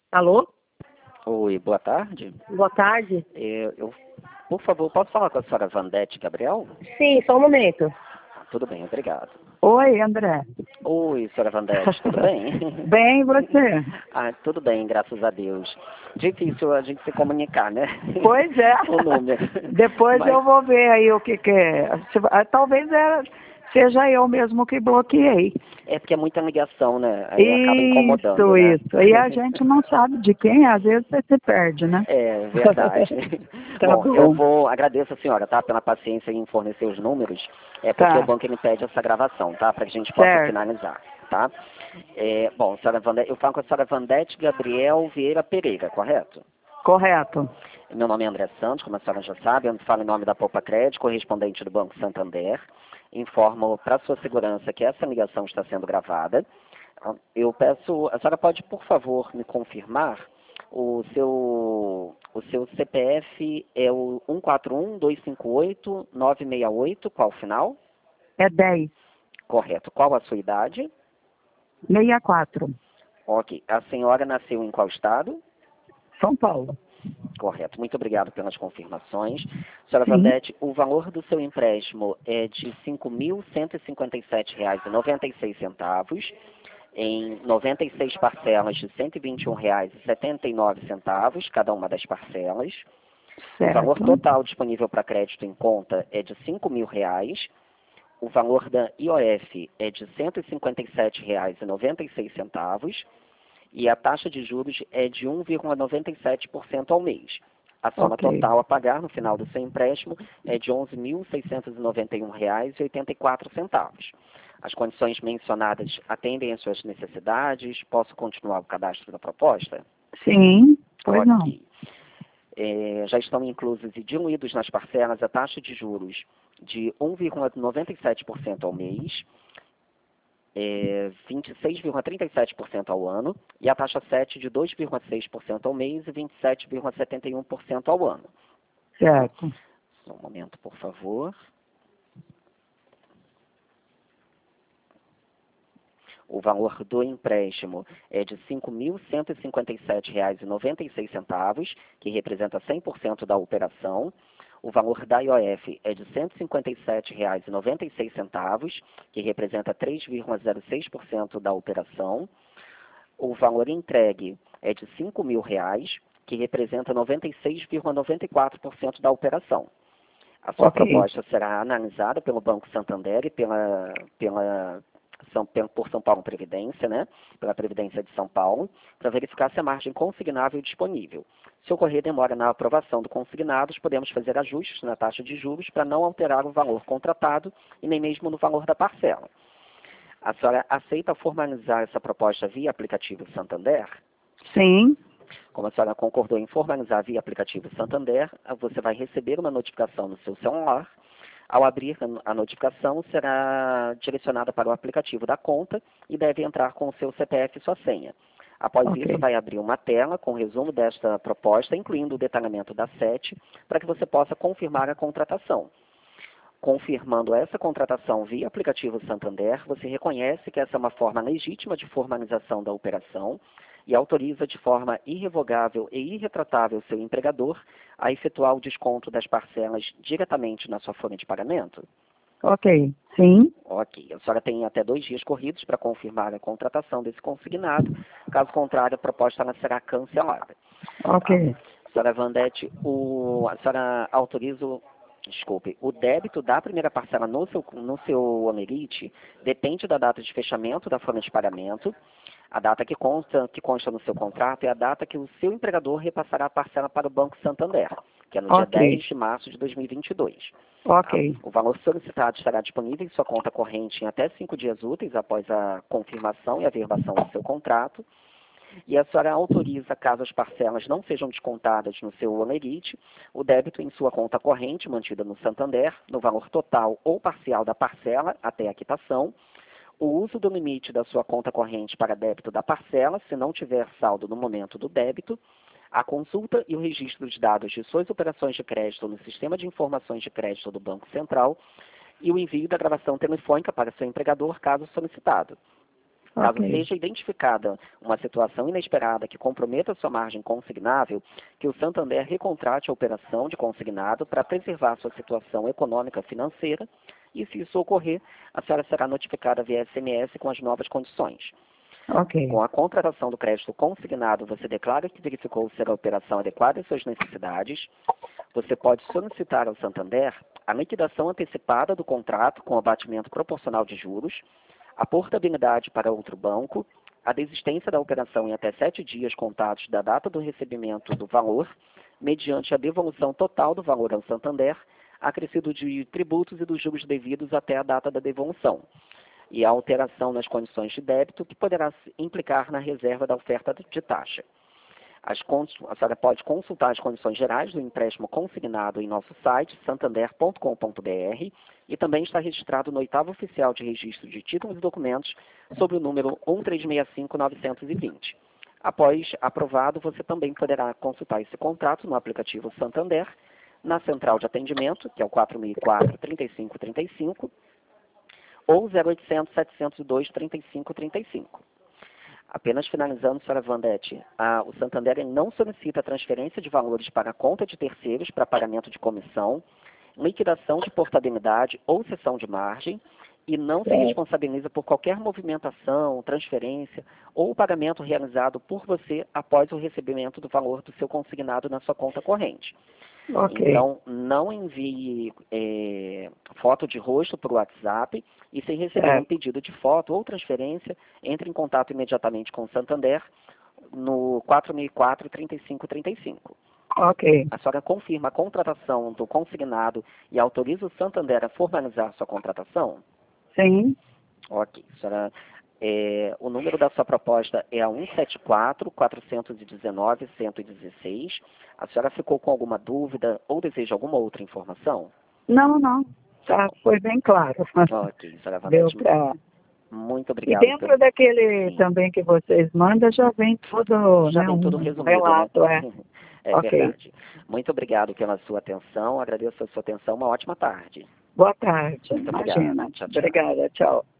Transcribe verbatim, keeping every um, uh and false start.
Alô? Oi, boa tarde. Boa tarde. É, eu, por favor, posso falar com a senhora Vandete Gabriel? Sim, só um momento. Tudo bem, obrigado. Oi, André. Oi, senhora Vandete, tudo bem? Bem, e você? Ah, tudo bem, graças a Deus. Difícil a gente se comunicar, né? Pois é. O número. Depois Mas, eu vou ver aí o que que é. Se- ah, Talvez é, seja eu mesmo que bloqueei. é porque é muita ligação, né? Aí acaba incomodando, Isso, né? isso. E a gente não sabe de quem, às vezes você se perde, né? É verdade. Tá Bom, bom. eu vou agradeço a senhora, tá, pela paciência em fornecer os números. É porque Tá. o banco ele pede essa gravação, tá, para que a gente possa Certo. finalizar, tá? É, bom, senhora Vandete, eu falo com a senhora Vandete Gabriel Vieira Pereira, correto? Correto. Meu nome é André Santos, como a senhora já sabe, eu falo em nome da Poupa Crédito, correspondente do Banco Santander. Informo para sua segurança que essa ligação está sendo gravada. Eu peço, a senhora pode, por favor, me confirmar o seu, o seu C P F é o um quatro um, dois cinco oito, nove seis oito, qual o final? É dez. Correto. Qual a sua idade? sessenta e quatro. Ok. A senhora nasceu em qual estado? São Paulo. Correto. Muito obrigado pelas confirmações. Senhora Sim. Vandete, o valor do seu empréstimo é de cinco mil cento e cinquenta e sete reais e noventa e seis centavos, em noventa e seis parcelas de cento e vinte e um reais e setenta e nove centavos, cada uma das parcelas. O valor Certo. total disponível para crédito em conta é de cinco mil reais. O valor da I O F é de cento e cinquenta e sete reais e noventa e seis centavos. E a taxa de juros é de um vírgula noventa e sete por cento ao mês. A soma Ok. total a pagar no final do seu empréstimo é de onze mil seiscentos e noventa e um reais e oitenta e quatro centavos. As condições mencionadas atendem às suas necessidades? Posso continuar o cadastro da proposta? Sim, pois não. Ok. É, já estão inclusos e diluídos nas parcelas a taxa de juros de um vírgula noventa e sete por cento ao mês, é, vinte e seis vírgula trinta e sete por cento ao ano, e a taxa sete de dois vírgula seis por cento ao mês e vinte e sete vírgula setenta e um por cento ao ano. Certo. Só um momento, por favor. O valor do empréstimo é de cinco mil cento e cinquenta e sete reais e noventa e seis centavos, que representa cem por cento da operação. O valor da I O F é de cento e cinquenta e sete reais e noventa e seis centavos, que representa três vírgula zero seis por cento da operação. O valor entregue é de cinco mil reais, que representa noventa e seis vírgula noventa e quatro por cento da operação. A sua Ok. proposta será analisada pelo Banco Santander e pela, pela, São, por São Paulo Previdência, né? Pela Previdência de São Paulo, para verificar se a margem consignável disponível. Se ocorrer demora na aprovação do consignados, podemos fazer ajustes na taxa de juros para não alterar o valor contratado e nem mesmo no valor da parcela. A senhora aceita formalizar essa proposta via aplicativo Santander? Sim. Como a senhora concordou em formalizar via aplicativo Santander, você vai receber uma notificação no seu celular. Ao abrir a notificação, será direcionada para o aplicativo da conta e deve entrar com o seu C P F e sua senha. Após Ok. isso, vai abrir uma tela com resumo desta proposta, incluindo o detalhamento da S E T, para que você possa confirmar a contratação. Confirmando essa contratação via aplicativo Santander, você reconhece que essa é uma forma legítima de formalização da operação e autoriza de forma irrevogável e irretratável seu empregador a efetuar o desconto das parcelas diretamente na sua folha de pagamento? Ok. Sim. Ok. A senhora tem até dois dias corridos para confirmar a contratação desse consignado. Caso contrário, a proposta ela será cancelada. Ok. A senhora Vandete, o, a senhora autoriza o Desculpe, o débito da primeira parcela no seu, no seu Amerite depende da data de fechamento da folha de pagamento. A data que consta, que consta no seu contrato é a data que o seu empregador repassará a parcela para o Banco Santander, que é no dia Ok. dez de março de dois mil e vinte e dois. Ok. Tá? O valor solicitado estará disponível em sua conta corrente em até cinco dias úteis após a confirmação e averbação do seu contrato. E a senhora autoriza, caso as parcelas não sejam descontadas no seu Olerite, o débito em sua conta corrente, mantida no Santander, no valor total ou parcial da parcela até a quitação, o uso do limite da sua conta corrente para débito da parcela, se não tiver saldo no momento do débito, a consulta e o registro de dados de suas operações de crédito no Sistema de Informações de Crédito do Banco Central e o envio da gravação telefônica para seu empregador, caso solicitado. Caso Ok. seja identificada uma situação inesperada que comprometa sua margem consignável, que o Santander recontrate a operação de consignado para preservar sua situação econômica financeira e, se isso ocorrer, a senhora será notificada via S M S com as novas condições. Ok. Com a contratação do crédito consignado, você declara que verificou ser a operação adequada às suas necessidades. Você pode solicitar ao Santander a liquidação antecipada do contrato com abatimento proporcional de juros, a portabilidade para outro banco, a desistência da operação em até sete dias contados da data do recebimento do valor, mediante a devolução total do valor ao Santander, acrescido de tributos e dos juros devidos até a data da devolução, e a alteração nas condições de débito, que poderá implicar na reserva da oferta de taxa. As cons... A senhora pode consultar as condições gerais do empréstimo consignado em nosso site, santander ponto com ponto br, e também está registrado no oitavo oficial de registro de títulos e documentos sob o número um três seis cinco nove dois zero. Após aprovado, você também poderá consultar esse contrato no aplicativo Santander, na central de atendimento, que é o quatro mil e quatro, trinta e cinco trinta e cinco, ou zero oitocentos, setecentos e dois, trinta e cinco trinta e cinco. Apenas finalizando, senhora Vandete, a, o Santander ele não solicita transferência de valores para a conta de terceiros para pagamento de comissão, liquidação de portabilidade ou cessão de margem, e não se responsabiliza por qualquer movimentação, transferência ou pagamento realizado por você após o recebimento do valor do seu consignado na sua conta corrente. Ok. Então, não envie é, foto de rosto por WhatsApp, e se receber É. um pedido de foto ou transferência, entre em contato imediatamente com o Santander no quatro mil e quatro, trinta e cinco trinta e cinco. Ok. A senhora confirma a contratação do consignado e autoriza o Santander a formalizar sua contratação? Sim. Ok. A senhora, é, o número da sua proposta é a um sete quatro, quatro um nove, um um seis. A senhora ficou com alguma dúvida ou deseja alguma outra informação? Não, não. Tá, foi bem claro. Ok, senhora Deu Vandete, pra... muito E obrigado. dentro pelo- daquele Sim. também que vocês mandam, já vem tudo, Já né, vem tudo um resumido, relato, né? é. É Ok. verdade. Muito obrigado pela sua atenção. Agradeço a sua atenção. Uma ótima tarde. Boa tarde. Muito obrigado. Imagina. Tchau, tchau. Obrigada. Tchau.